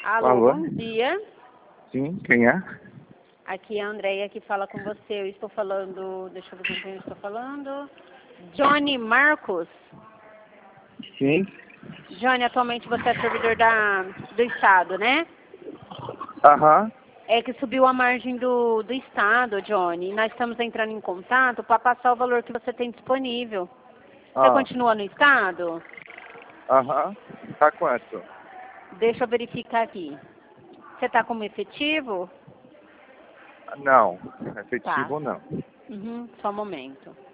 Alô, Alô? bom dia. Sim, quem é? Aqui é a Andréia que fala com você. Eu estou falando... Deixa eu ver com quem eu estou falando. Johnny Marcos. Sim. Johnny, atualmente você é servidor do Estado, né? Aham. É que subiu a margem do Estado, Johnny. E nós estamos entrando em contato para passar o valor que você tem disponível. Você Ah. continua no Estado? Aham. Tá quanto? Deixa eu verificar aqui. Você está como efetivo? Não. Tá. Efetivo não. Só um momento.